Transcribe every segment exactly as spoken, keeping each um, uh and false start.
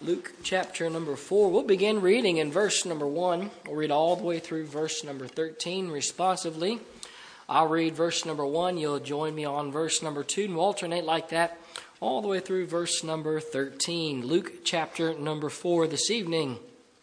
Luke chapter number four. We'll begin reading in verse number one. We'll read all the way through verse number thirteen responsively. I'll read verse number one. You'll join me on verse number two, and we'll alternate like that all the way through verse number thirteen. Luke chapter number four this evening.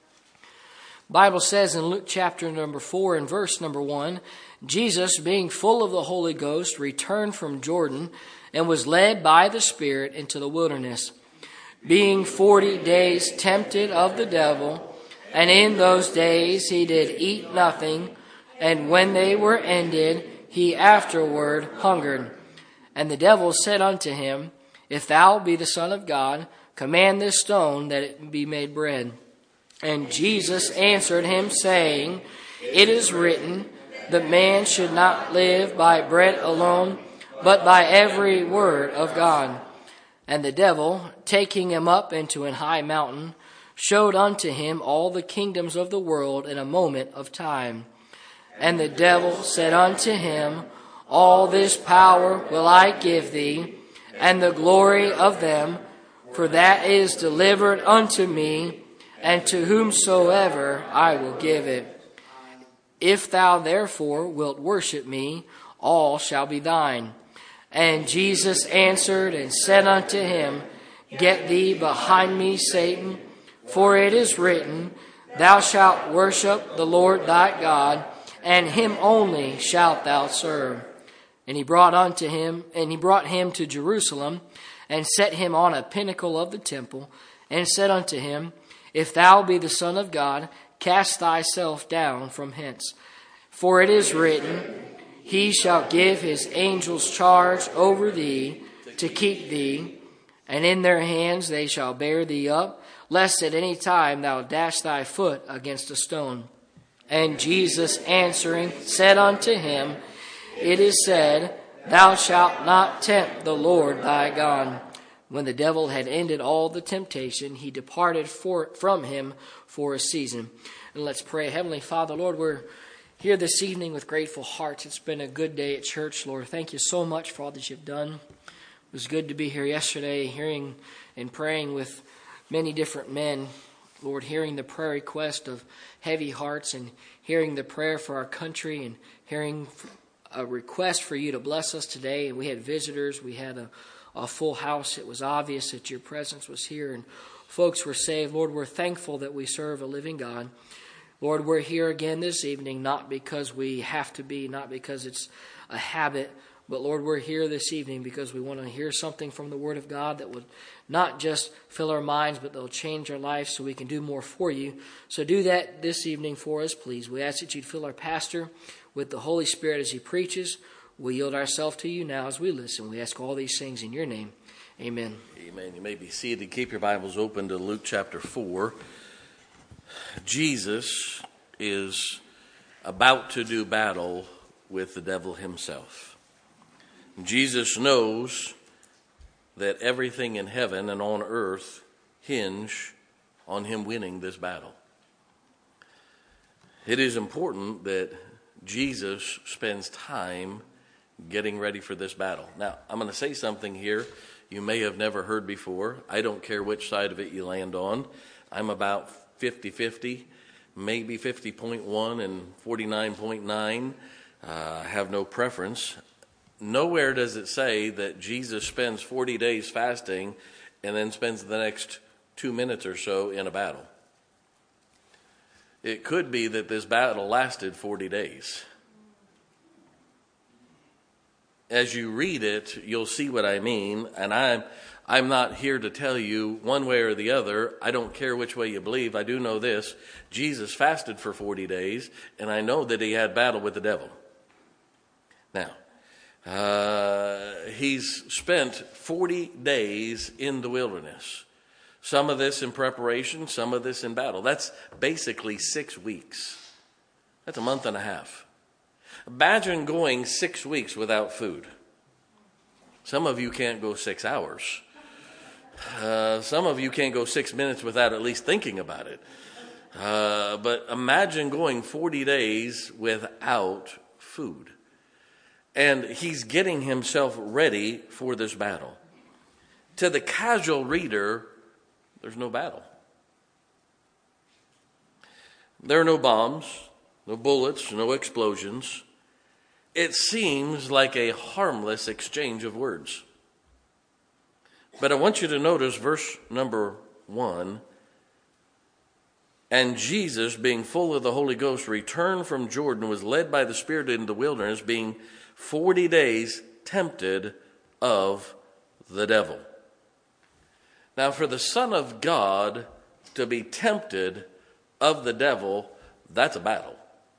The Bible says in Luke chapter number four and verse number one, Jesus, being full of the Holy Ghost, returned from Jordan and was led by the Spirit into the wilderness, being forty days tempted of the devil. And in those days he did eat nothing, and when they were ended, he afterward hungered. And the devil said unto him, If thou be the Son of God, command this stone that it be made bread. And Jesus answered him, saying, It is written, that man should not live by bread alone, but by every word of God. And the devil, taking him up into an high mountain, showed unto him all the kingdoms of the world in a moment of time. And the devil said unto him, All this power will I give thee, and the glory of them, for that is delivered unto me, and to whomsoever I will give it. If thou therefore wilt worship me, all shall be thine. And Jesus answered and said unto him, Get thee behind me, Satan, for it is written, Thou shalt worship the Lord thy God, and him only shalt thou serve. And he brought unto him, and he brought him to Jerusalem, and set him on a pinnacle of the temple, and said unto him, If thou be the Son of God, cast thyself down from hence. For it is written, He shall give his angels charge over thee, to keep thee, and in their hands they shall bear thee up, lest at any time thou dash thy foot against a stone. And Jesus answering said unto him, It is said, Thou shalt not tempt the Lord thy God. When the devil had ended all the temptation, he departed for, from him for a season. And let's pray. Heavenly Father, Lord, we're here this evening with grateful hearts. It's been a good day at church, Lord. Thank you so much for all that you've done. It was good to be here yesterday, hearing and praying with many different men. Lord, hearing the prayer request of heavy hearts, and hearing the prayer for our country, and hearing a request for you to bless us today. We had visitors. We had a, a full house. It was obvious that your presence was here, and folks were saved. Lord, we're thankful that we serve a living God. Lord, we're here again this evening, not because we have to be, not because it's a habit, but Lord, we're here this evening because we want to hear something from the Word of God that would not just fill our minds, but they'll change our lives so we can do more for you. So do that this evening for us, please. We ask that you'd fill our pastor with the Holy Spirit as he preaches. We yield ourselves to you now as we listen. We ask all these things in your name. Amen. Amen. You may be seated. Keep your Bibles open to Luke chapter four. Jesus is about to do battle with the devil himself. Jesus knows that everything in heaven and on earth hinge on him winning this battle. It is important that Jesus spends time getting ready for this battle. Now, I'm going to say something here you may have never heard before. I don't care which side of it you land on. I'm about fifty-fifty, maybe fifty point one and forty-nine point nine. I uh, have no preference. Nowhere does it say that Jesus spends forty days fasting and then spends the next two minutes or so in a battle. It could be that this battle lasted forty days. As you read it, you'll see what I mean, and I'm I'm not here to tell you one way or the other. I don't care which way you believe. I do know this. Jesus fasted for forty days, and I know that he had battle with the devil. Now, uh, he's spent forty days in the wilderness. Some of this in preparation, some of this in battle. That's basically six weeks. That's a month and a half. Imagine going six weeks without food. Some of you can't go six hours. Uh, some of you can't go six minutes without at least thinking about it. Uh, but imagine going forty days without food. And he's getting himself ready for this battle. To the casual reader, there's no battle. There are no bombs, no bullets, no explosions. It seems like a harmless exchange of words. But I want you to notice verse number one. And Jesus, being full of the Holy Ghost, returned from Jordan, was led by the Spirit into the wilderness, being forty days tempted of the devil. Now, for the Son of God to be tempted of the devil, that's a battle.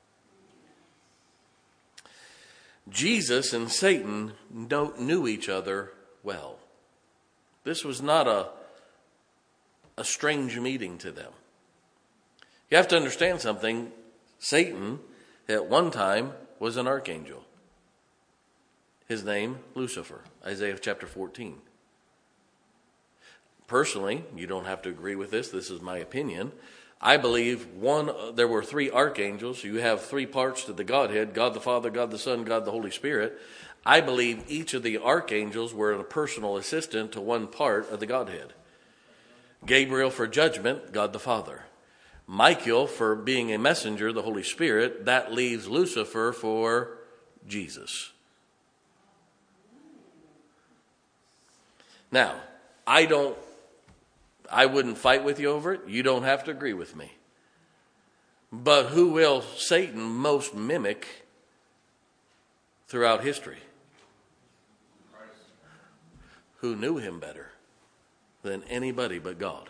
Jesus and Satan knew each other well. This was not a, a strange meeting to them. You have to understand something. Satan, at one time, was an archangel. His name, Lucifer, Isaiah chapter fourteen. Personally, you don't have to agree with this. This is my opinion. I believe one. There were three archangels. You have three parts to the Godhead: God the Father, God the Son, God the Holy Spirit. I believe each of the archangels were a personal assistant to one part of the Godhead. Gabriel for judgment, God the Father. Michael for being a messenger, the Holy Spirit. That leaves Lucifer for Jesus. Now, I don't, I wouldn't fight with you over it. You don't have to agree with me. But who will Satan most mimic throughout history? Who knew him better than anybody but God?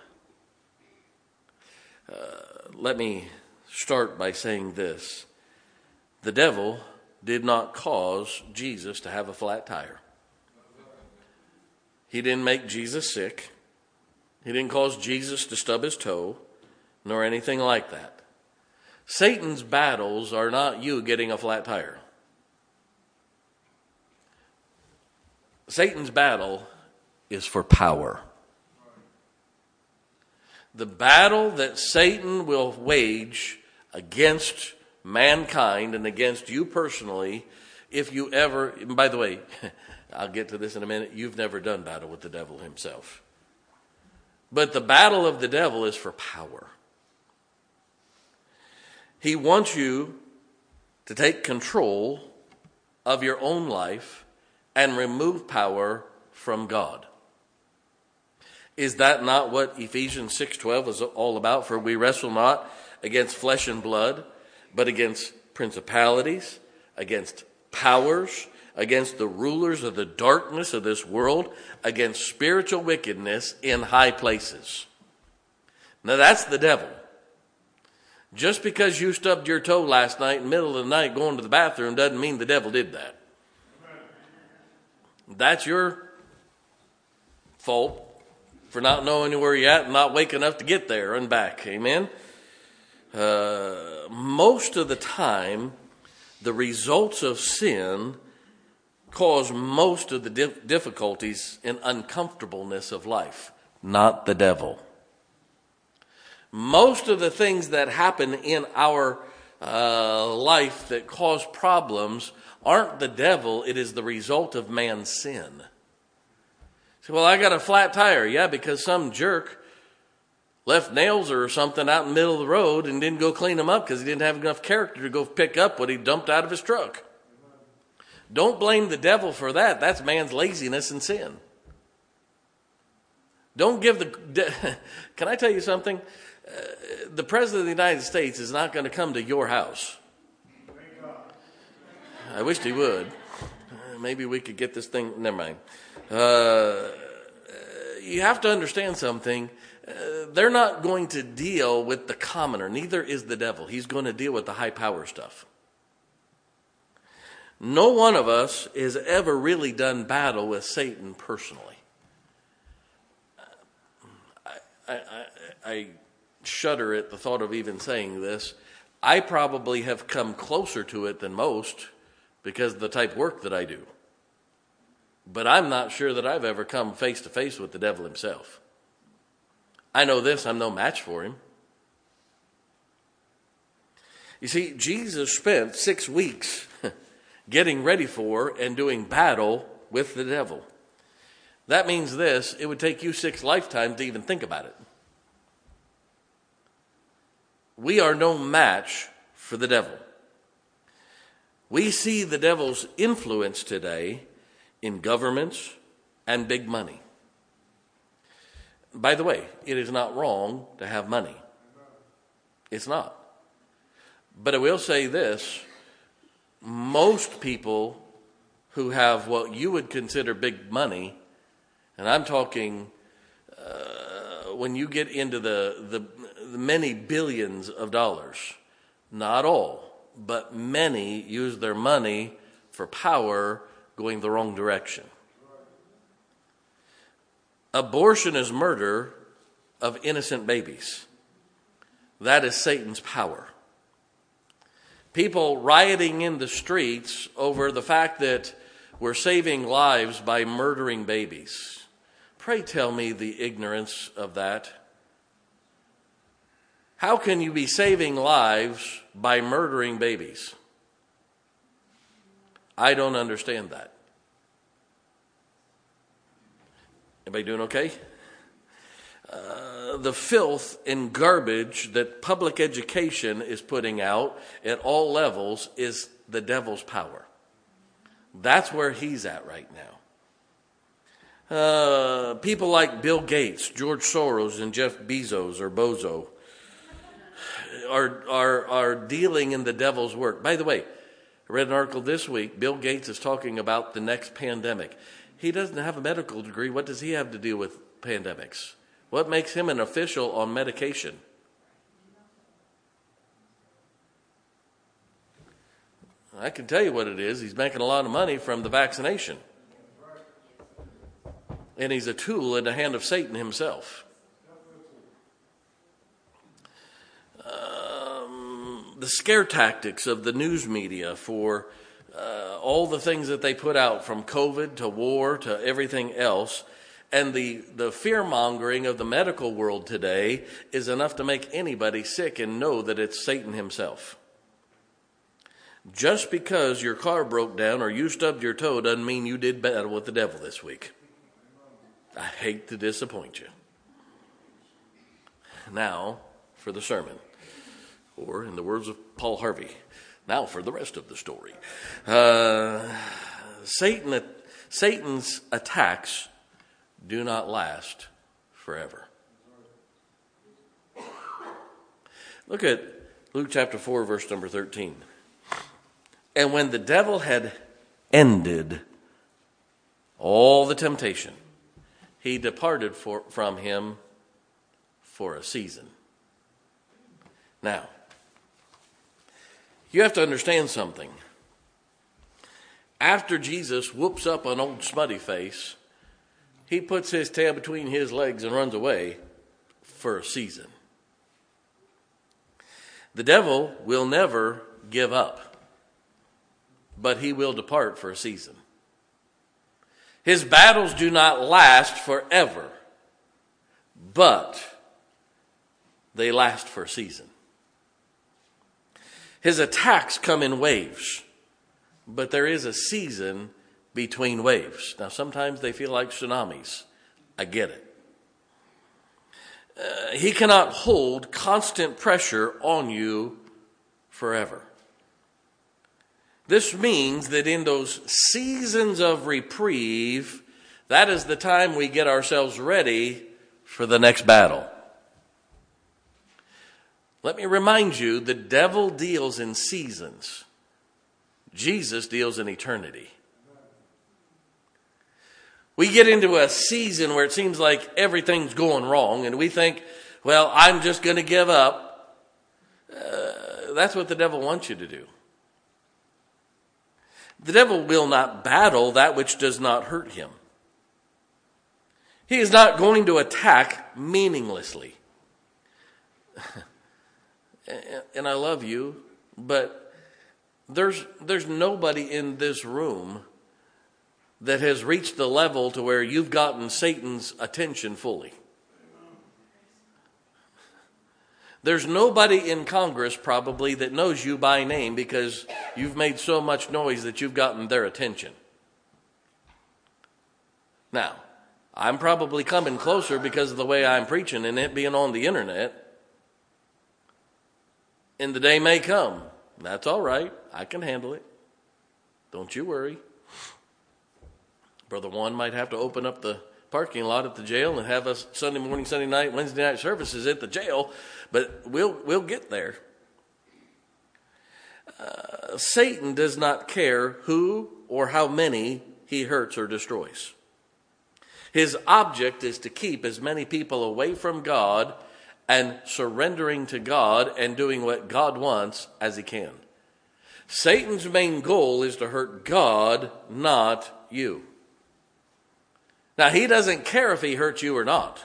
Uh, let me start by saying this. The devil did not cause Jesus to have a flat tire. He didn't make Jesus sick. He didn't cause Jesus to stub his toe, nor anything like that. Satan's battles are not you getting a flat tire. Satan's battle is for power. The battle that Satan will wage against mankind and against you personally, if you ever, and by the way, I'll get to this in a minute, you've never done battle with the devil himself. But the battle of the devil is for power. He wants you to take control of your own life and remove power from God. Is that not what Ephesians six twelve is all about? For we wrestle not against flesh and blood, but against principalities, against powers, against the rulers of the darkness of this world, against spiritual wickedness in high places. Now that's the devil. Just because you stubbed your toe last night in the middle of the night going to the bathroom doesn't mean the devil did that. That's your fault for not knowing where you're at and not waking up to get there and back. Amen? Uh, most of the time, the results of sin cause most of the dif- difficulties and uncomfortableness of life, not the devil. Most of the things that happen in our uh, life that cause problems aren't the devil, it is the result of man's sin. So, well, I got a flat tire. Yeah, because some jerk left nails or something out in the middle of the road and didn't go clean them up because he didn't have enough character to go pick up what he dumped out of his truck. Don't blame the devil for that. That's man's laziness and sin. Don't give the... Can I tell you something? Uh, the President of the United States is not going to come to your house. I wished he would. Uh, maybe we could get this thing... Never mind. Uh, you have to understand something. Uh, they're not going to deal with the commoner. Neither is the devil. He's going to deal with the high power stuff. No one of us has ever really done battle with Satan personally. I, I, I, I shudder at the thought of even saying this. I probably have come closer to it than most because of the type of work that I do. But I'm not sure that I've ever come face to face with the devil himself. I know this, I'm no match for him. You see, Jesus spent six weeks getting ready for and doing battle with the devil. That means this, it would take you six lifetimes to even think about it. we are no match for the devil. We see the devil's influence today in governments and big money. By the way, it is not wrong to have money. It's not. But I will say this, most people who have what you would consider big money, and I'm talking uh, when you get into the, the, the many billions of dollars, not all, but many use their money for power going the wrong direction. Abortion is murder of innocent babies. That is Satan's power. People rioting in the streets over the fact that we're saving lives by murdering babies. Pray tell me the ignorance of that. How can you be saving lives by murdering babies? I don't understand that. Everybody doing okay? Uh, the filth and garbage that public education is putting out at all levels is the devil's power. That's where he's at right now. Uh, people like Bill Gates, George Soros, and Jeff Bezos or Bozo are, are, are dealing in the devil's work. By the way, I read an article this week. Bill Gates is talking about the next pandemic. He doesn't have a medical degree. What does he have to do with pandemics? What makes him an official on medication? I can tell you what it is. He's making a lot of money from the vaccination. And he's a tool in the hand of Satan himself. Um, the scare tactics of the news media for uh, all the things that they put out, from COVID to war to everything else, and the, the fear-mongering of the medical world today is enough to make anybody sick and know that it's Satan himself. Just because your car broke down or you stubbed your toe doesn't mean you did battle with the devil this week. I hate to disappoint you. Now for the sermon. Or, in the words of Paul Harvey, now for the rest of the story. Uh, Satan, Satan's attacks do not last forever. Look at Luke chapter four, verse number thirteen. And when the devil had ended all the temptation, he departed for, from him for a season. Now, you have to understand something. After Jesus whoops up an old smutty face, he puts his tail between his legs and runs away for a season. The devil will never give up, but he will depart for a season. His battles do not last forever, but they last for a season. His attacks come in waves, but there is a season between waves. Now, sometimes they feel like tsunamis. I get it. Uh, he cannot hold constant pressure on you forever. This means that in those seasons of reprieve, that is the time we get ourselves ready for the next battle. Let me remind you, the devil deals in seasons. Jesus deals in eternity. We get into a season where it seems like everything's going wrong, and we think, well, I'm just going to give up. Uh, that's what the devil wants you to do. The devil will not battle that which does not hurt him. He is not going to attack meaninglessly. And I love you, but there's there's nobody in this room that has reached the level to where you've gotten Satan's attention fully. There's nobody in Congress probably that knows you by name because you've made so much noise that you've gotten their attention. Now, I'm probably coming closer because of the way I'm preaching and it being on the internet. And the day may come. That's all right. I can handle it. Don't you worry. Brother Juan might have to open up the parking lot at the jail and have us Sunday morning, Sunday night, Wednesday night services at the jail, but we'll we'll get there. Uh, Satan does not care who or how many he hurts or destroys. His object is to keep as many people away from God and surrendering to God and doing what God wants as he can. Satan's main goal is to hurt God, not you. Now, he doesn't care if he hurts you or not.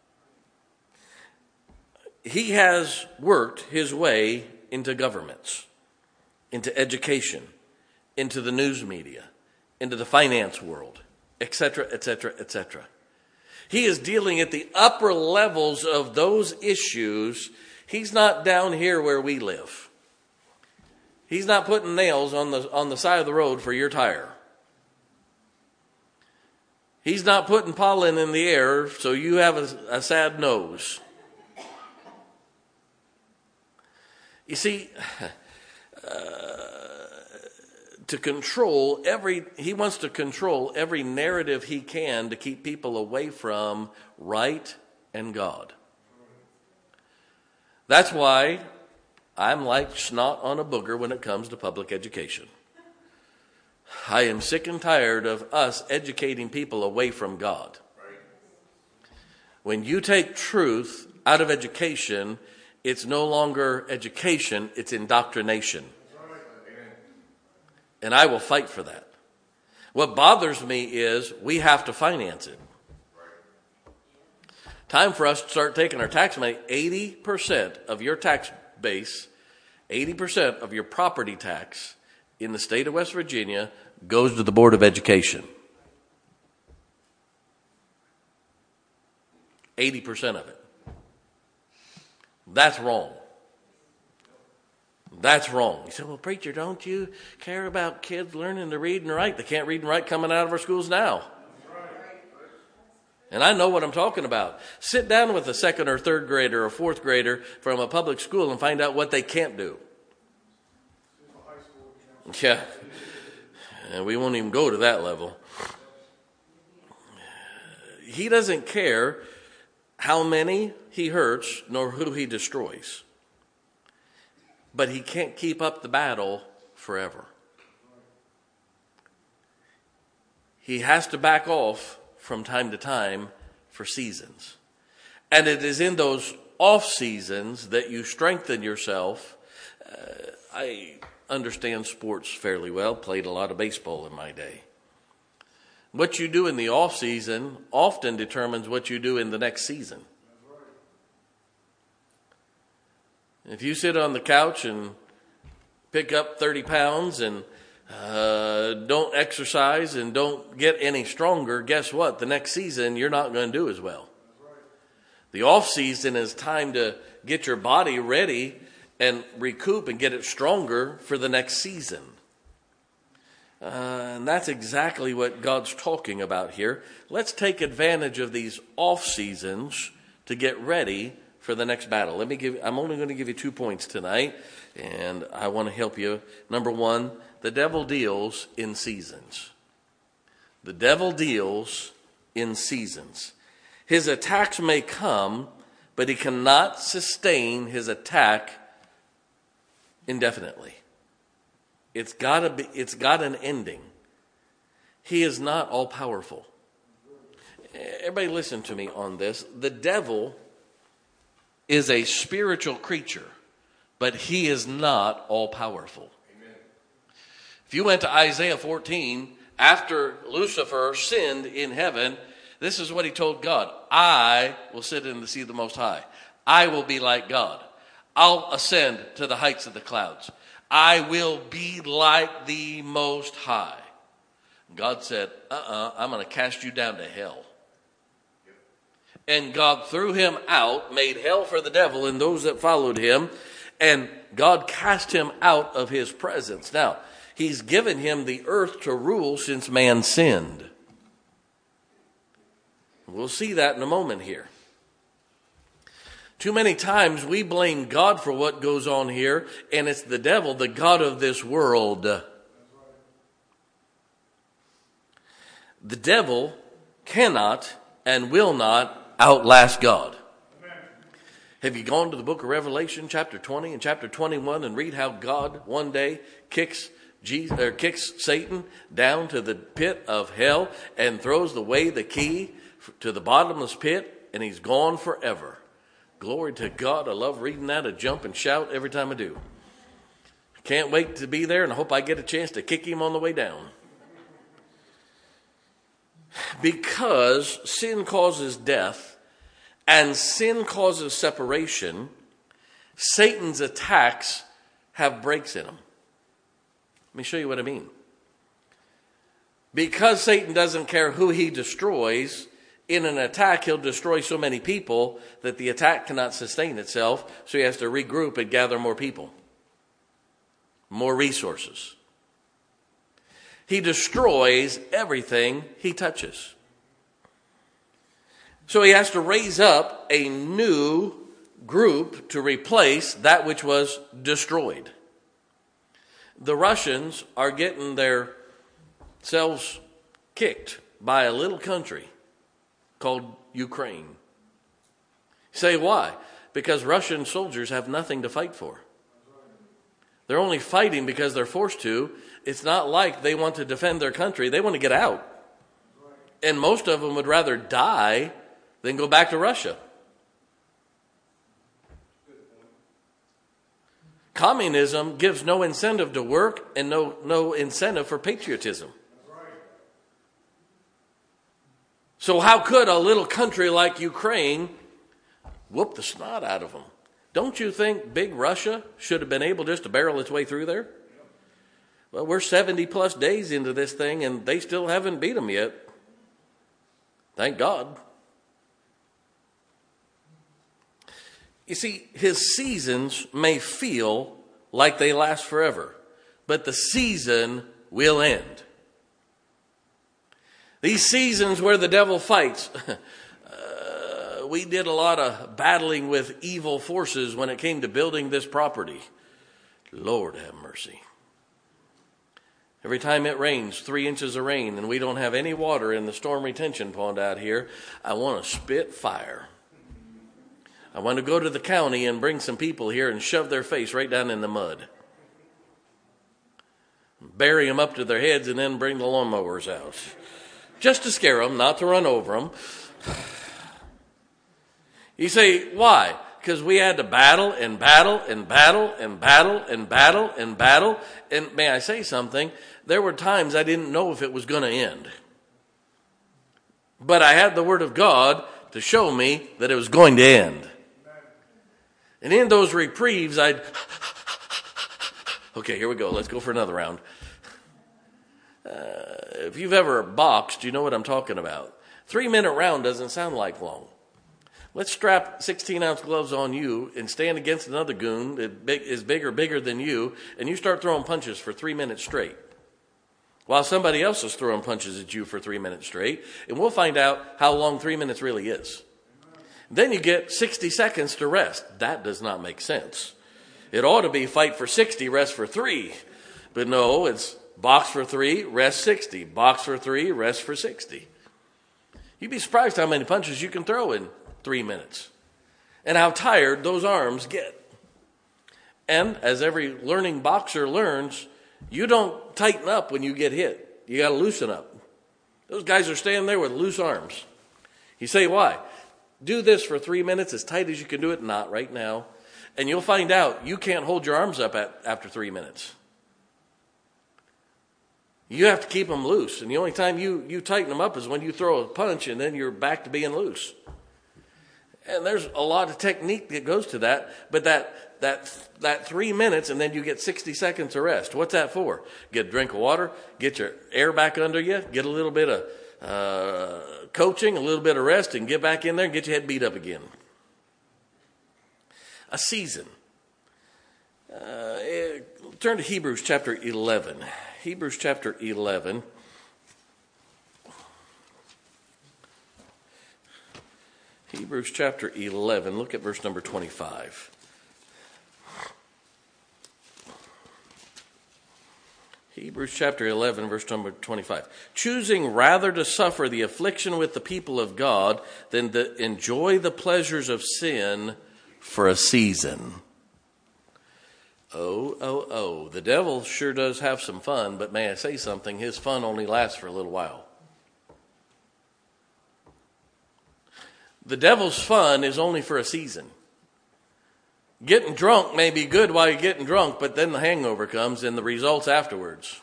He has worked his way into governments, into education, into the news media, into the finance world, et cetera, et cetera, et cetera. He is dealing at the upper levels of those issues. He's not down here where we live. He's not putting nails on the on the side of the road for your tire. He's not putting pollen in the air so you have a, a sad nose. You see, uh, to control every, he wants to control every narrative he can to keep people away from right and God. That's why I'm like snot on a booger when it comes to public education. I am sick and tired of us educating people away from God. When you take truth out of education, it's no longer education, it's indoctrination. And I will fight for that. What bothers me is we have to finance it. Time for us to start taking our tax money. eighty percent of your tax base, eighty percent of your property tax in the state of West Virginia goes to the Board of Education. eighty percent of it. That's wrong. That's wrong. You say, well, preacher, don't you care about kids learning to read and write? They can't read and write coming out of our schools now. And I know what I'm talking about. Sit down with a second or third grader or fourth grader from a public school and find out what they can't do. Yeah. And we won't even go to that level. He doesn't care how many he hurts nor who he destroys. But he can't keep up the battle forever. He has to back off from time to time for seasons. And it is in those off seasons that you strengthen yourself. Uh, I understand sports fairly well, played a lot of baseball in my day. What you do in the off season often determines what you do in the next season. If you sit on the couch and pick up thirty pounds and uh, don't exercise and don't get any stronger, guess what? The next season, you're not going to do as well. The off season is time to get your body ready and recoup and get it stronger for the next season. Uh, and that's exactly what God's talking about here. Let's take advantage of these off seasons to get ready for the next battle. Let me give, I'm only going to give you two points tonight, and I want to help you. Number one, the devil deals in seasons. The devil deals in seasons. His attacks may come, but he cannot sustain his attack indefinitely. It's got to be, it's got an ending. He is not all powerful. Everybody listen to me on this. The devil is a spiritual creature, but he is not all powerful. Amen. If you went to Isaiah fourteen, after Lucifer sinned in heaven, this is what he told God. I will sit in the seat of the Most High. I will be like God. I'll ascend to the heights of the clouds. I will be like the Most High. God said, uh-uh, I'm going to cast you down to hell. And God threw him out, made hell for the devil and those that followed him, and God cast him out of his presence. Now, he's given him the earth to rule since man sinned. We'll see that in a moment here. Too many times we blame God for what goes on here, and it's the devil, the god of this world. The devil cannot and will not outlast God. Have you gone to the book of Revelation, chapter twenty and chapter twenty-one, and read how God one day kicks Jesus, or kicks Satan down to the pit of hell and throws away the key to the bottomless pit, and he's gone forever. Glory to God. I love reading that. I jump and shout every time I do. Can't wait to be there, and I hope I get a chance to kick him on the way down. Because sin causes death and sin causes separation, Satan's attacks have breaks in them. Let me show you what I mean. Because Satan doesn't care who he destroys, in an attack he'll destroy so many people that the attack cannot sustain itself, so he has to regroup and gather more people, more resources. He destroys everything he touches. So he has to raise up a new group to replace that which was destroyed. The Russians are getting their selves kicked by a little country called Ukraine. Say why? Because Russian soldiers have nothing to fight for. They're only fighting because they're forced to. It's not like they want to defend their country. They want to get out. And most of them would rather die than go back to Russia. Communism gives no incentive to work and no, no incentive for patriotism. So how could a little country like Ukraine whoop the snot out of them? Don't you think big Russia should have been able just to barrel its way through there? Well, we're seventy plus days into this thing and they still haven't beat them yet. Thank God. You see, his seasons may feel like they last forever, but the season will end. These seasons where the devil fights, uh, we did a lot of battling with evil forces when it came to building this property. Lord have mercy. Every time it rains, three inches of rain, and we don't have any water in the storm retention pond out here, I want to spit fire. I want to go to the county and bring some people here and shove their face right down in the mud. Bury them up to their heads and then bring the lawnmowers out. Just to scare them, not to run over them. You say, why? Because we had to battle and battle and battle and battle and battle and battle. And may I say something? There were times I didn't know if it was going to end. But I had the Word of God to show me that it was going to end. And in those reprieves, I'd... Okay, here we go. Let's go for another round. Uh, if you've ever boxed, you know what I'm talking about. Three-minute round doesn't sound like long. Let's strap sixteen-ounce gloves on you and stand against another goon that is big or bigger than you, and you start throwing punches for three minutes straight, while somebody else is throwing punches at you for three minutes straight, and we'll find out how long three minutes really is. Then you get sixty seconds to rest. That does not make sense. It ought to be fight for sixty, rest for three. But no, it's box for three, rest sixty. Box for three, rest for sixty. You'd be surprised how many punches you can throw in three minutes. And how tired those arms get. And as every learning boxer learns, you don't tighten up when you get hit. You got to loosen up. Those guys are standing there with loose arms. You say, why? Do this for three minutes as tight as you can do it. Not right now. And you'll find out you can't hold your arms up at, after three minutes. You have to keep them loose. And the only time you, you tighten them up is when you throw a punch and then you're back to being loose. And there's a lot of technique that goes to that. But that that that three minutes and then you get sixty seconds of rest. What's that for? Get a drink of water, get your air back under you, get a little bit of uh, coaching, a little bit of rest, and get back in there and get your head beat up again. A season. Uh, turn to Hebrews chapter eleven. Hebrews chapter eleven. Hebrews chapter eleven, look at verse number twenty-five. Hebrews chapter eleven, verse number twenty-five. Choosing rather to suffer the affliction with the people of God than to enjoy the pleasures of sin for a season. Oh, oh, oh. The devil sure does have some fun, but may I say something? His fun only lasts for a little while. The devil's fun is only for a season. Getting drunk may be good while you're getting drunk, but then the hangover comes and the results afterwards.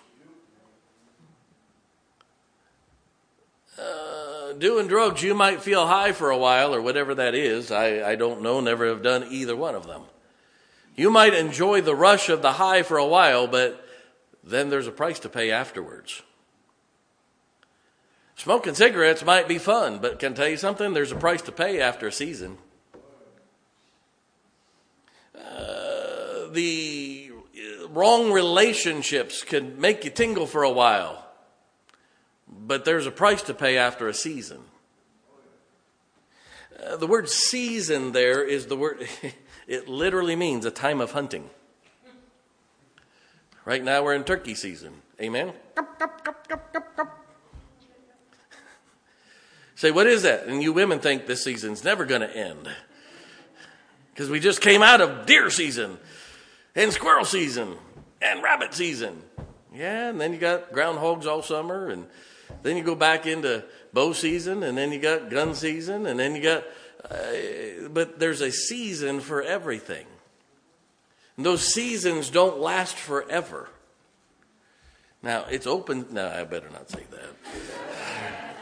Uh, doing drugs, you might feel high for a while or whatever that is. I, I don't know, never have done either one of them. You might enjoy the rush of the high for a while, but then there's a price to pay afterwards. Smoking cigarettes might be fun, but can I tell you something? There's a price to pay after a season. Uh, the wrong relationships can make you tingle for a while, but there's a price to pay after a season. Uh, the word season there is the word, it literally means a time of hunting. Right now we're in turkey season. Amen? Say, what is that? And you women think this season's never going to end. Because we just came out of deer season and squirrel season and rabbit season. Yeah, and then you got groundhogs all summer, and then you go back into bow season, and then you got gun season, and then you got... Uh, but there's a season for everything. And those seasons don't last forever. Now, it's open... No, I better not say that.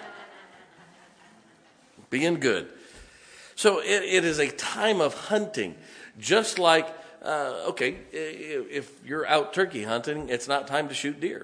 Being good. So it, it is a time of hunting. Just like, uh, okay, if you're out turkey hunting, it's not time to shoot deer.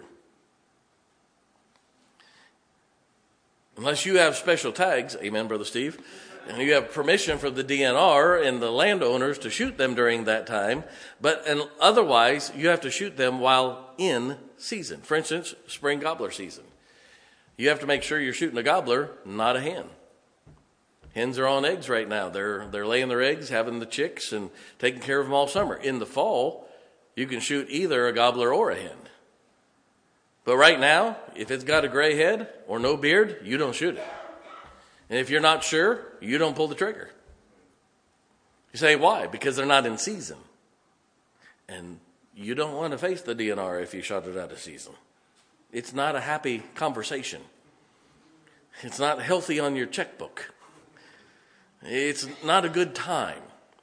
Unless you have special tags, amen, Brother Steve, and you have permission from the D N R and the landowners to shoot them during that time. But and otherwise, you have to shoot them while in season. For instance, spring gobbler season. You have to make sure you're shooting a gobbler, not a hen. Hens are on eggs right now. They're they're laying their eggs, having the chicks, and taking care of them all summer. In the fall, you can shoot either a gobbler or a hen. But right now, if it's got a gray head or no beard, you don't shoot it. And if you're not sure, you don't pull the trigger. You say, why? Because they're not in season. And you don't want to face the D N R if you shot it out of season. It's not a happy conversation. It's not healthy on your checkbook. It's not a good time.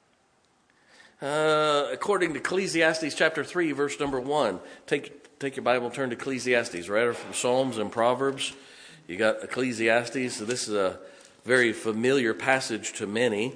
Uh, according to Ecclesiastes chapter three, verse number one, take take your Bible, turn to Ecclesiastes, right from Psalms and Proverbs. You got Ecclesiastes. So this is a very familiar passage to many.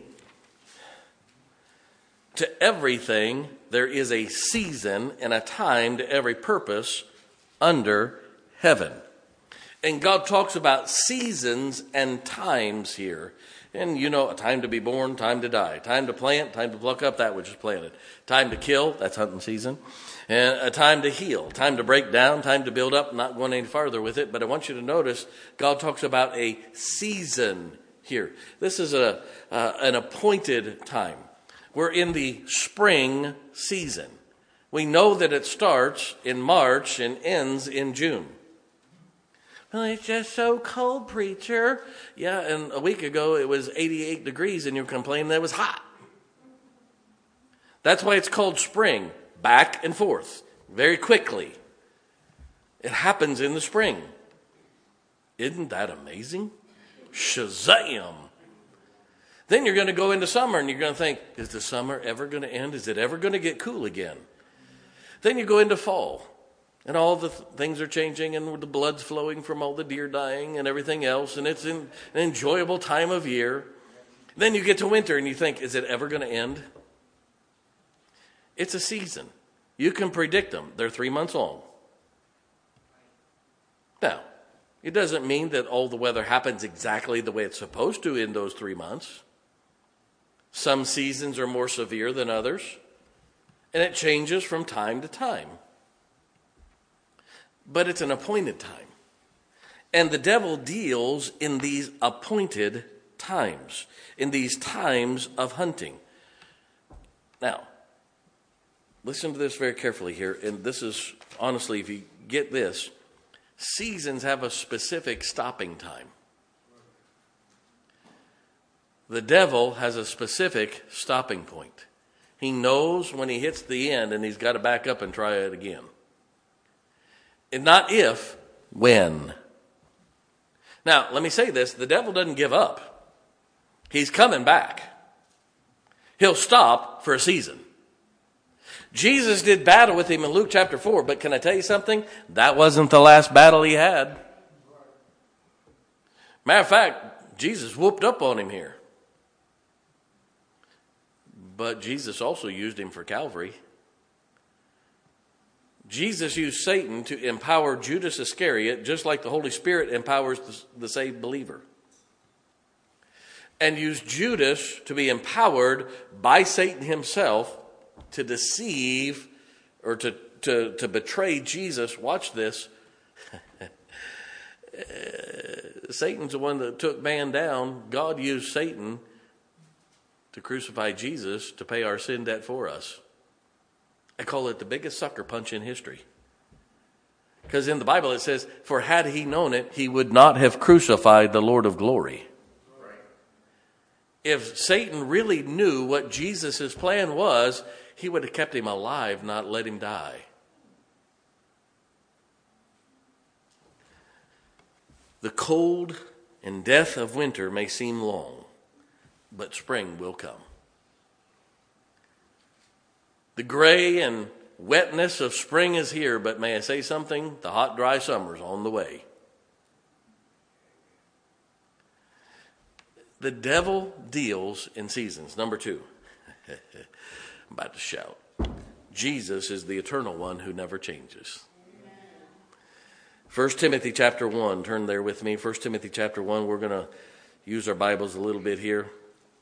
To everything, there is a season and a time to every purpose under heaven. And God talks about seasons and times here. And you know, a time to be born, time to die. Time to plant, time to pluck up that which is planted. Time to kill, that's hunting season. And a time to heal, time to break down, time to build up. Not going any farther with it, but I want you to notice God talks about a season here. This is a uh, an appointed time. We're in the spring season. We know that it starts in March and ends in June. Well, it's just so cold, preacher. Yeah, and a week ago it was eighty-eight degrees and you're complaining that it was hot. That's why it's called spring. Back and forth. Very quickly. It happens in the spring. Isn't that amazing? Shazam! Then you're going to go into summer and you're going to think, is the summer ever going to end? Is it ever going to get cool again? Then you go into fall. And all the th- things are changing and the blood's flowing from all the deer dying and everything else. And it's in, an enjoyable time of year. Then you get to winter and you think, is it ever going to end? It's a season. You can predict them. They're three months long. Now, it doesn't mean that all the weather happens exactly the way it's supposed to in those three months. Some seasons are more severe than others. And it changes from time to time. But it's an appointed time. And the devil deals in these appointed times, in these times of hunting. Now, listen to this very carefully here. And this is, honestly, if you get this, seasons have a specific stopping time. The devil has a specific stopping point. He knows when he hits the end and he's got to back up and try it again. And not if, when. Now, let me say this. The devil doesn't give up. He's coming back. He'll stop for a season. Jesus did battle with him in Luke chapter four, but can I tell you something? That wasn't the last battle he had. Matter of fact, Jesus whooped up on him here. But Jesus also used him for Calvary. Jesus used Satan to empower Judas Iscariot, just like the Holy Spirit empowers the, the saved believer. And used Judas to be empowered by Satan himself to deceive or to, to, to betray Jesus. Watch this. Satan's the one that took man down. God used Satan to crucify Jesus to pay our sin debt for us. I call it the biggest sucker punch in history. Because in the Bible it says, for had he known it, he would not have crucified the Lord of glory. Right. If Satan really knew what Jesus' plan was, he would have kept him alive, not let him die. The cold and death of winter may seem long, but spring will come. The gray and wetness of spring is here, but may I say something? The hot, dry summer's on the way. The devil deals in seasons. Number two. I'm about to shout. Jesus is the eternal one who never changes. First Timothy chapter one. Turn there with me. First Timothy chapter one. We're going to use our Bibles a little bit here.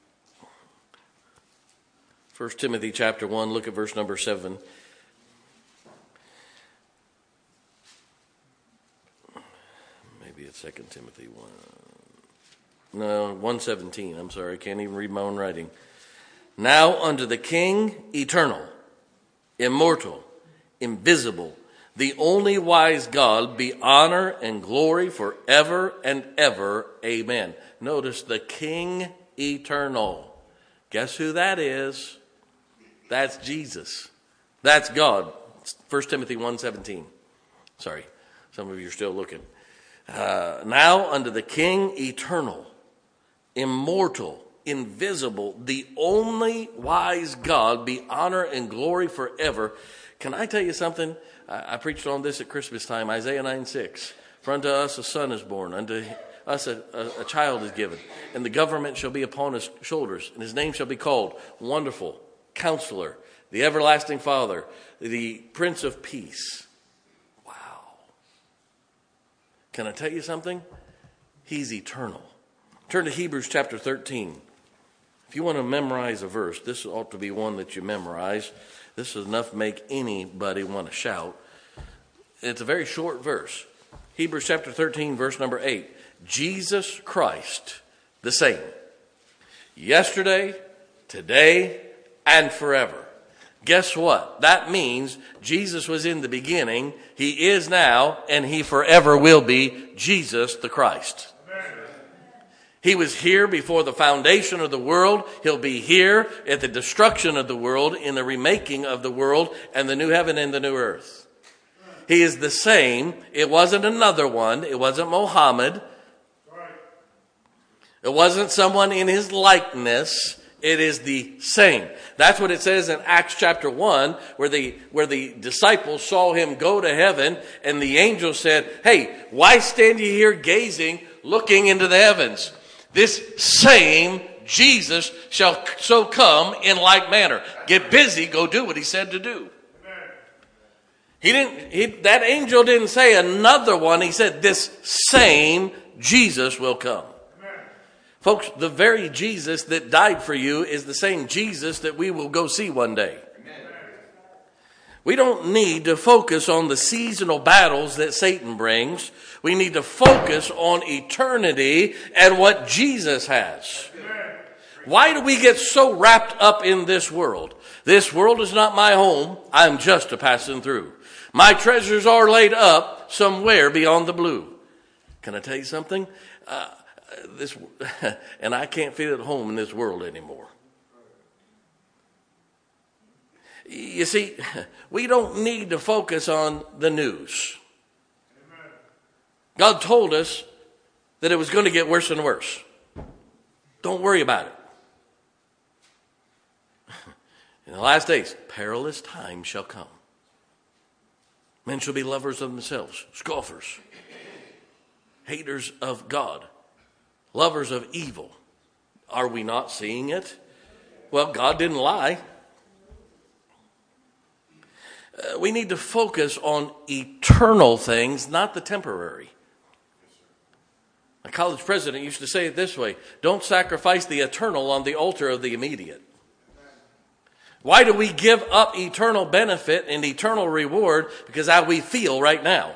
First Timothy chapter one, look at verse number seven. Maybe it's Second Timothy one. No, one seventeen. I'm sorry, I can't even read my own writing. Now unto the King eternal, immortal, invisible, the only wise God, be honor and glory forever and ever. Amen. Notice the King eternal. Guess who that is? That's Jesus. That's God. First Timothy one seventeen. Sorry, some of you are still looking. Uh, now unto the King eternal, immortal, invisible, the only wise God, be honor and glory forever. Can I tell you something? I, I preached on this at Christmas time, Isaiah nine six. For unto us a son is born, unto us a, a, a child is given, and the government shall be upon his shoulders, and his name shall be called Wonderful, Counselor, the Everlasting Father, the Prince of Peace. Wow. Can I tell you something? He's eternal. Turn to Hebrews chapter thirteen. If you want to memorize a verse, this ought to be one that you memorize. This is enough to make anybody want to shout. It's a very short verse. Hebrews chapter thirteen, verse number eight. Jesus Christ, the same, yesterday, today, and forever. Guess what? That means Jesus was in the beginning, he is now, and he forever will be Jesus the Christ. He was here before the foundation of the world. He'll be here at the destruction of the world, in the remaking of the world, and the new heaven and the new earth. He is the same. It wasn't another one. It wasn't Mohammed. It wasn't someone in his likeness. It is the same. That's what it says in Acts chapter one, where the, where the disciples saw him go to heaven, and the angel said, hey, why stand ye here gazing, looking into the heavens? This same Jesus shall so come in like manner. Get busy, go do what he said to do. He didn't, he, that angel didn't say another one. He said this same Jesus will come. Folks, the very Jesus that died for you is the same Jesus that we will go see one day. We don't need to focus on the seasonal battles that Satan brings. We need to focus on eternity and what Jesus has. Why do we get so wrapped up in this world? This world is not my home. I'm just a passing through. My treasures are laid up somewhere beyond the blue. Can I tell you something? Uh, this, and I can't feel at home in this world anymore. You see, we don't need to focus on the news. God told us that it was going to get worse and worse. Don't worry about it. In the last days, perilous times shall come. Men shall be lovers of themselves, scoffers, haters of God, lovers of evil. Are we not seeing it? Well, God didn't lie. Uh, we need to focus on eternal things, not the temporary. A college president used to say it this way: don't sacrifice the eternal on the altar of the immediate. Why do we give up eternal benefit and eternal reward? Because how we feel right now.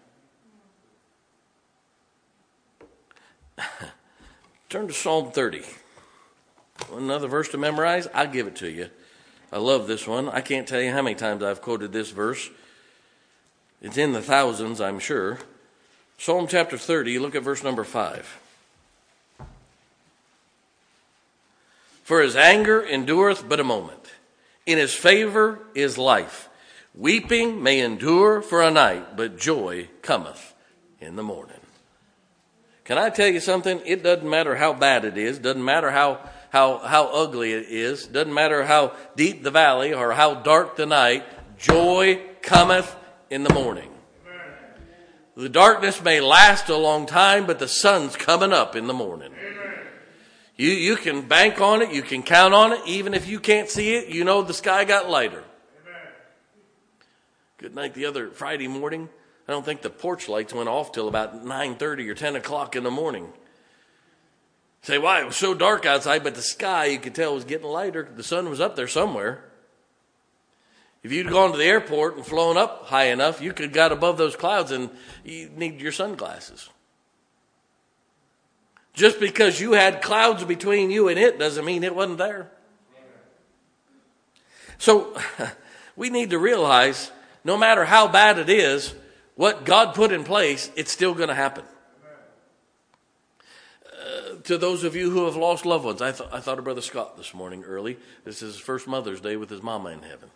Turn to Psalm thirty. Another verse to memorize? I'll give it to you. I love this one. I can't tell you how many times I've quoted this verse. It's in the thousands, I'm sure. Psalm chapter thirty, look at verse number five. For his anger endureth but a moment. In his favor is life. Weeping may endure for a night, but joy cometh in the morning. Can I tell you something? It doesn't matter how bad it is. Doesn't matter how, how, how ugly it is. Doesn't matter how deep the valley or how dark the night. Joy cometh in the morning. Amen. The darkness may last a long time, but the sun's coming up in the morning. Amen. You, you can bank on it. You can count on it. Even if you can't see it, you know the sky got lighter. Amen. Good night the other Friday morning. I don't think the porch lights went off till about nine thirty or ten o'clock in the morning. Say, why? It was so dark outside, but the sky, you could tell, was getting lighter. The sun was up there somewhere. If you'd gone to the airport and flown up high enough, you could have got above those clouds, and you need your sunglasses. Just because you had clouds between you and it doesn't mean it wasn't there. So we need to realize, no matter how bad it is, what God put in place, it's still going to happen. Uh, to those of you who have lost loved ones, I, th- I thought of Brother Scott this morning early. This is his first Mother's Day with his mama in heaven.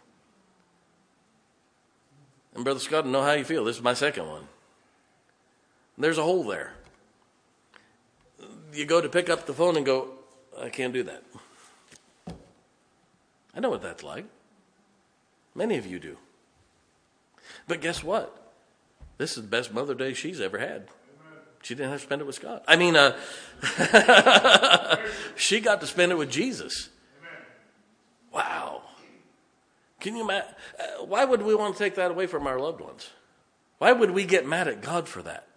And Brother Scott, I know how you feel. This is my second one. There's a hole there. You go to pick up the phone and go, I can't do that. I know what that's like. Many of you do. But guess what? This is the best Mother's Day she's ever had. She didn't have to spend it with Scott. I mean, uh, she got to spend it with Jesus. Wow. Can you imagine? Uh, why would we want to take that away from our loved ones? Why would we get mad at God for that?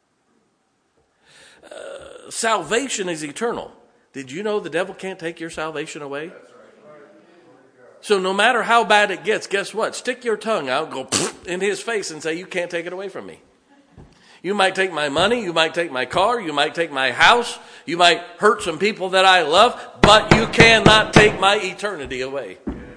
Uh, salvation is eternal. Did you know the devil can't take your salvation away? So no matter how bad it gets, guess what? Stick your tongue out, go in his face and say, you can't take it away from me. You might take my money, you might take my car, you might take my house, you might hurt some people that I love, but you cannot take my eternity away.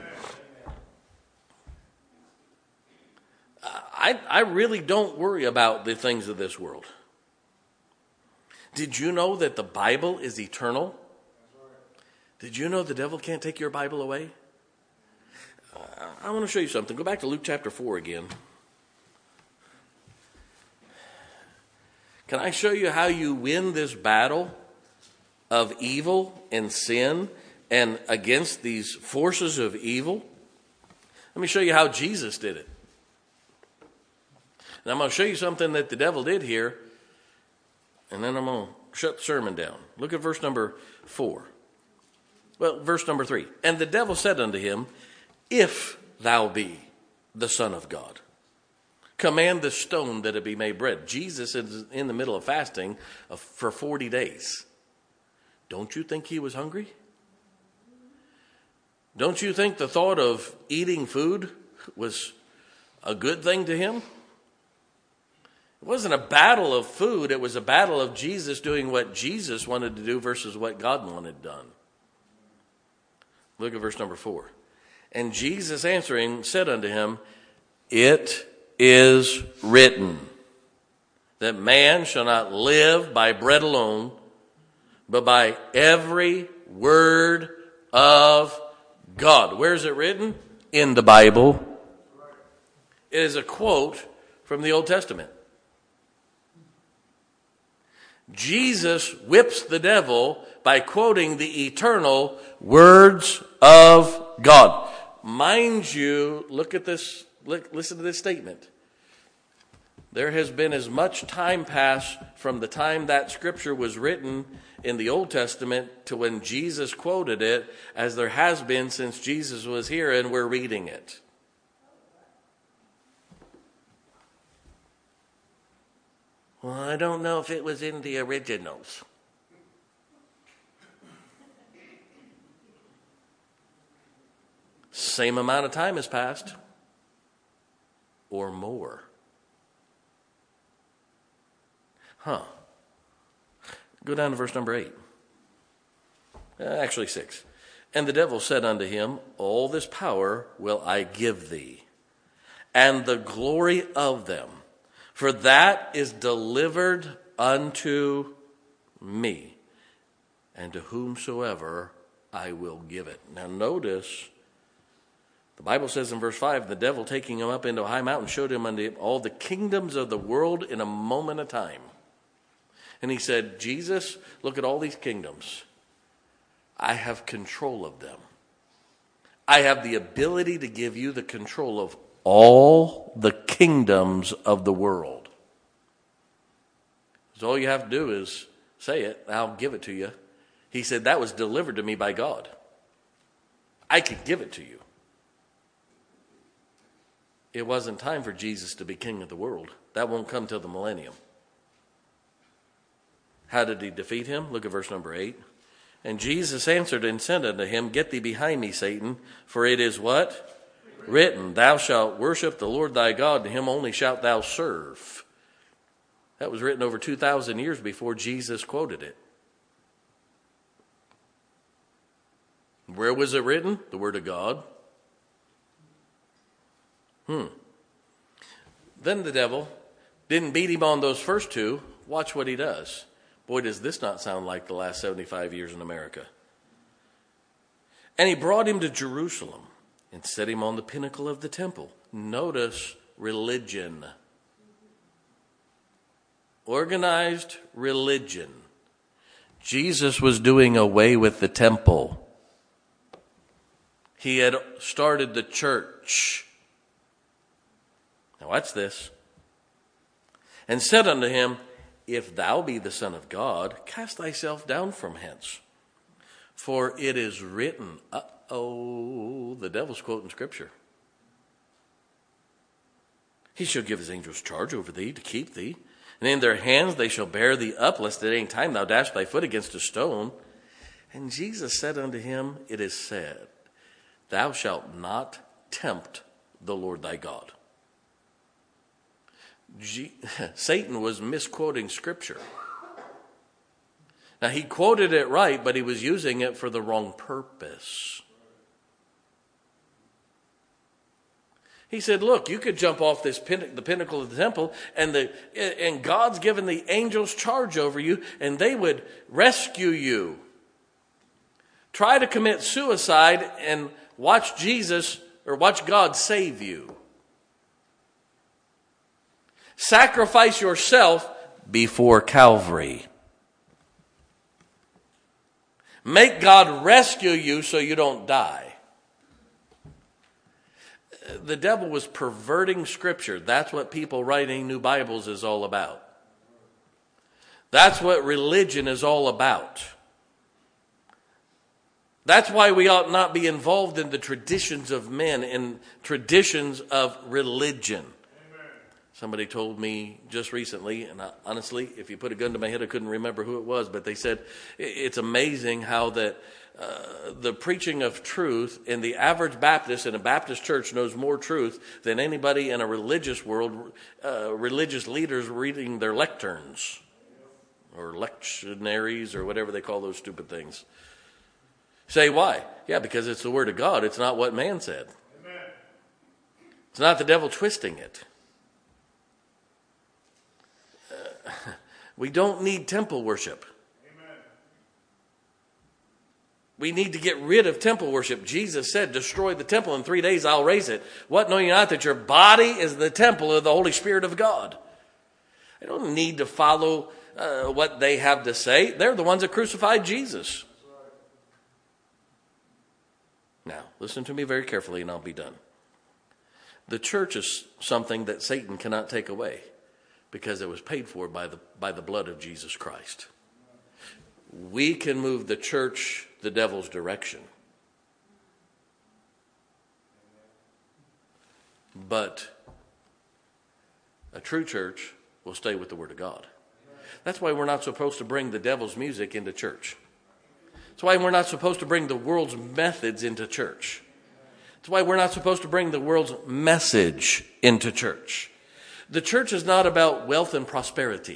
I, I really don't worry about the things of this world. Did you know that the Bible is eternal? Did you know the devil can't take your Bible away? Uh, I want to show you something. Go back to Luke chapter four again. Can I show you how you win this battle of evil and sin and against these forces of evil? Let me show you how Jesus did it. And I'm going to show you something that the devil did here. And then I'm going to shut the sermon down. Look at verse number four. Well, verse number three. And the devil said unto him, if thou be the Son of God, command the stone that it be made bread. Jesus is in the middle of fasting for forty days. Don't you think he was hungry? Don't you think the thought of eating food was a good thing to him? It wasn't a battle of food. It was a battle of Jesus doing what Jesus wanted to do versus what God wanted done. Look at verse number four. And Jesus answering said unto him, it is written that man shall not live by bread alone, but by every word of God. Where is it written? In the Bible. It is a quote from the Old Testament. Jesus whips the devil by quoting the eternal words of God. Mind you, look at this, look, listen to this statement. There has been as much time passed from the time that scripture was written in the Old Testament to when Jesus quoted it as there has been since Jesus was here and we're reading it. Well, I don't know if it was in the originals. Same amount of time has passed, or more. Huh. Go down to verse number eight. Uh, actually, six. And the devil said unto him, all this power will I give thee, and the glory of them. For that is delivered unto me, and to whomsoever I will give it. Now notice, the Bible says in verse five, the devil taking him up into a high mountain showed him unto him all the kingdoms of the world in a moment of time. And he said, Jesus, look at all these kingdoms. I have control of them. I have the ability to give you the control of all the kingdoms of the world. So all you have to do is say it, and I'll give it to you. He said, that was delivered to me by God. I could give it to you. It wasn't time for Jesus to be king of the world. That won't come till the millennium. How did he defeat him? Look at verse number eight. And Jesus answered and said unto him, get thee behind me, Satan, for it is what? Written, thou shalt worship the Lord thy God, and him only shalt thou serve. That was written over two thousand years before Jesus quoted it. Where was it written? The Word of God. Hmm. Then the devil didn't beat him on those first two. Watch what he does. Boy, does this not sound like the last seventy-five years in America. And he brought him to Jerusalem and set him on the pinnacle of the temple. Notice religion. Organized religion. Jesus was doing away with the temple. He had started the church. Now watch this. And said unto him, if thou be the Son of God, cast thyself down from hence. For it is written, uh-oh, the devil's quoting scripture. He shall give his angels charge over thee to keep thee. And in their hands they shall bear thee up, lest at any time thou dash thy foot against a stone. And Jesus said unto him, it is said, thou shalt not tempt the Lord thy God. G- Satan was misquoting scripture. Now he quoted it right, but he was using it for the wrong purpose. He said, look, you could jump off this pin- the pinnacle of the temple, and the and God's given the angels charge over you, and they would rescue you. Try to commit suicide and watch Jesus or watch God save you. Sacrifice yourself before Calvary. Make God rescue you so you don't die. The devil was perverting scripture. That's what people writing new Bibles is all about. That's what religion is all about. That's why we ought not be involved in the traditions of men, in traditions of religion. Somebody told me just recently, and I, honestly, if you put a gun to my head, I couldn't remember who it was, but they said it's amazing how that uh, the preaching of truth, and the average Baptist in a Baptist church knows more truth than anybody in a religious world, uh, religious leaders reading their lecterns or lectionaries or whatever they call those stupid things. Say why? Yeah, because it's the Word of God. It's not what man said. Amen. It's not the devil twisting it. Uh, we don't need temple worship. We need to get rid of temple worship. Jesus said, destroy the temple, in three days I'll raise it. What, know you not that your body is the temple of the Holy Spirit of God? I don't need to follow uh, what they have to say. They're the ones that crucified Jesus. Now, listen to me very carefully and I'll be done. The church is something that Satan cannot take away because it was paid for by the, by the blood of Jesus Christ. We can move the church the devil's direction. But a true church will stay with the Word of God. That's why we're not supposed to bring the devil's music into church. That's why we're not supposed to bring the world's methods into church. That's why we're not supposed to bring the world's message into church. The church is not about wealth and prosperity.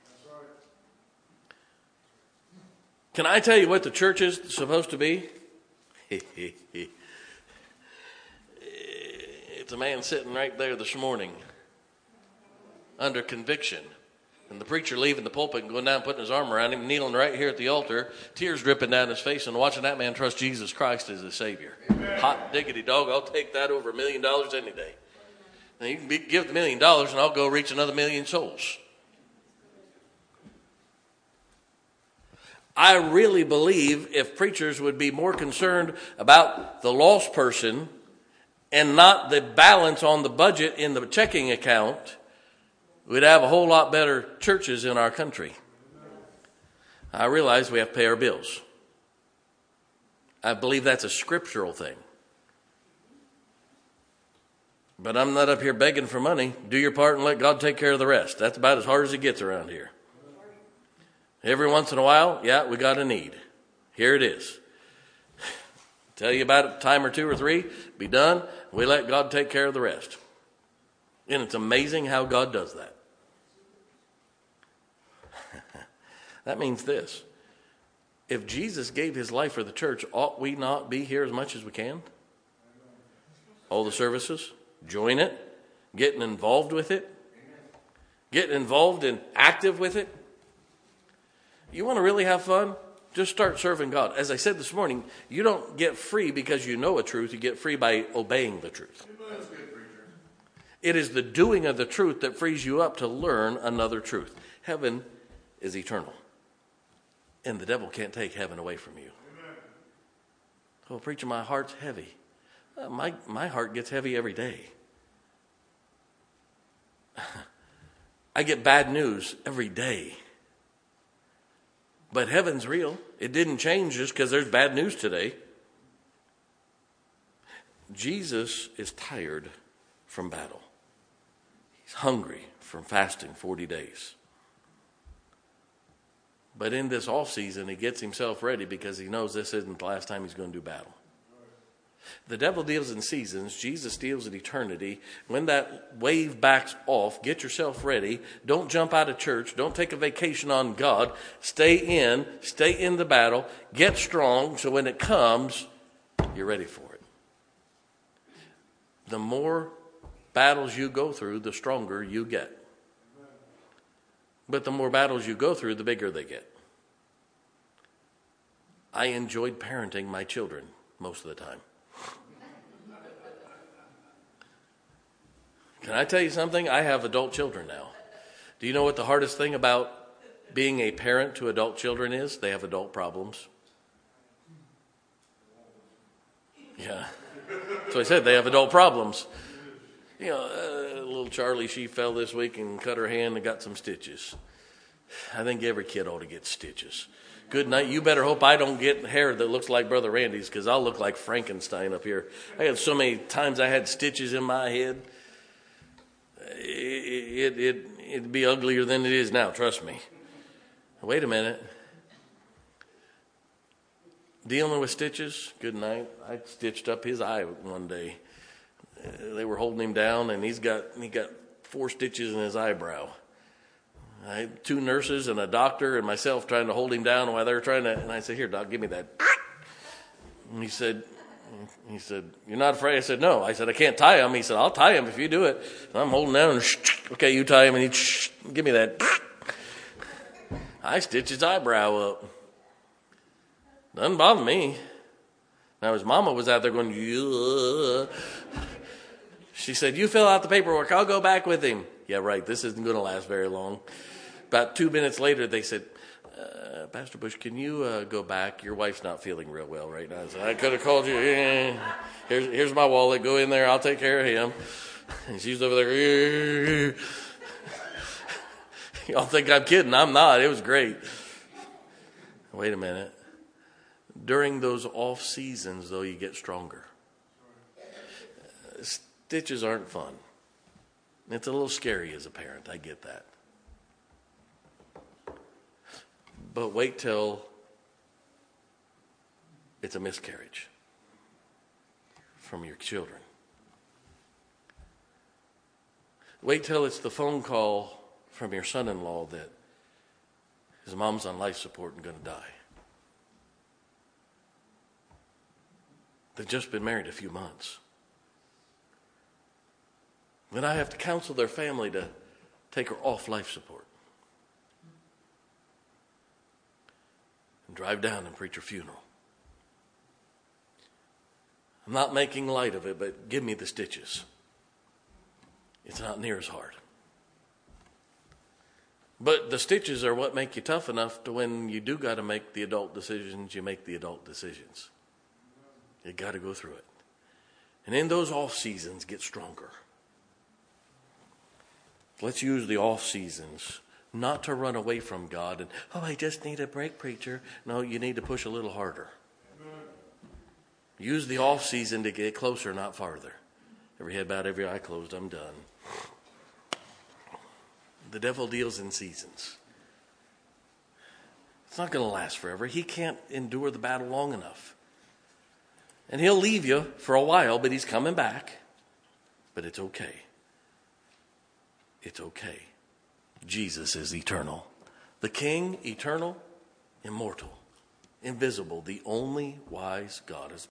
Can I tell you what the church is supposed to be? It's a man sitting right there this morning under conviction. And the preacher leaving the pulpit and going down and putting his arm around him, kneeling right here at the altar, tears dripping down his face, and watching that man trust Jesus Christ as his Savior. Amen. Hot diggity dog, I'll take that over a million dollars any day. Now you can be, give the million dollars and I'll go reach another million souls. I really believe if preachers would be more concerned about the lost person and not the balance on the budget in the checking account, we'd have a whole lot better churches in our country. I realize we have to pay our bills. I believe that's a scriptural thing. But I'm not up here begging for money. Do your part and let God take care of the rest. That's about as hard as it gets around here. Every once in a while, yeah, we got a need. Here it is. Tell you about it a time or two or three, be done. We let God take care of the rest. And it's amazing how God does that. That means this. If Jesus gave his life for the church, ought we not be here as much as we can? All the services, join it, getting involved with it, getting involved and active with it. You want to really have fun? Just start serving God. As I said this morning, you don't get free because you know a truth. You get free by obeying the truth. It is the doing of the truth that frees you up to learn another truth. Heaven is eternal. And the devil can't take heaven away from you. Oh, preacher, my heart's heavy. Uh, my, my heart gets heavy every day. I get bad news every day. But heaven's real. It didn't change just because there's bad news today. Jesus is tired from battle. He's hungry from fasting forty days. But in this off season, he gets himself ready because he knows this isn't the last time he's going to do battle. The devil deals in seasons. Jesus deals in eternity. When that wave backs off, get yourself ready. Don't jump out of church. Don't take a vacation on God. Stay in. Stay in the battle. Get strong so when it comes, you're ready for it. The more battles you go through, the stronger you get. But the more battles you go through, the bigger they get. I enjoyed parenting my children most of the time. Can I tell you something? I have adult children now. Do you know what the hardest thing about being a parent to adult children is? They have adult problems. Yeah. So I said they have adult problems. You know, uh, little Charlie, she fell this week and cut her hand and got some stitches. I think every kid ought to get stitches. Good night. You better hope I don't get hair that looks like Brother Randy's because I'll look like Frankenstein up here. I had so many times I had stitches in my head. It, it, it, it'd be uglier than it is now, trust me. Wait a minute. dealing with stitches. Good night. I stitched up his eye one day. Uh, they were holding him down, and he's got he got four stitches in his eyebrow. I had two nurses and a doctor and myself trying to hold him down while they were trying to. And I said, "Here, doc, give me that." And he said, "He said, you're not afraid?" I said, "No." I said, "I can't tie him." He said, "I'll tie him if you do it." And I'm holding down. And okay, you tie him, and he give me that. I stitched his eyebrow up. Doesn't bother me. Now his mama was out there going, "Ugh." She said, "You fill out the paperwork. I'll go back with him." Yeah, right. This isn't going to last very long. About two minutes later, they said, uh, "Pastor Bush, can you uh, go back? Your wife's not feeling real well right now." I said, "I could have called you. Eh. Here's, here's my wallet. Go in there. I'll take care of him." And she's over there. Eh. Y'all think I'm kidding. I'm not. It was great. Wait a minute. During those off seasons, though, you get stronger. Stitches aren't fun. It's a little scary as a parent. I get that. But wait till it's a miscarriage from your children. Wait till it's the phone call from your son-in-law that his mom's on life support and going to die. They've just been married a few months. Then I have to counsel their family to take her off life support. And drive down and preach her funeral. I'm not making light of it, but give me the stitches. It's not near as hard. But the stitches are what make you tough enough to when you do got to make the adult decisions, you make the adult decisions. You got to go through it. And in those off seasons, get stronger. Let's use the off seasons not to run away from God and, "Oh, I just need a break, preacher." No, you need to push a little harder. Use the off season to get closer, not farther. Every head bowed, every eye closed. I'm done. The devil deals in seasons. It's not going to last forever. He can't endure the battle long enough. And he'll leave you for a while, but he's coming back. But it's okay. It's okay. Jesus is eternal. The King, eternal, immortal, invisible, the only wise God is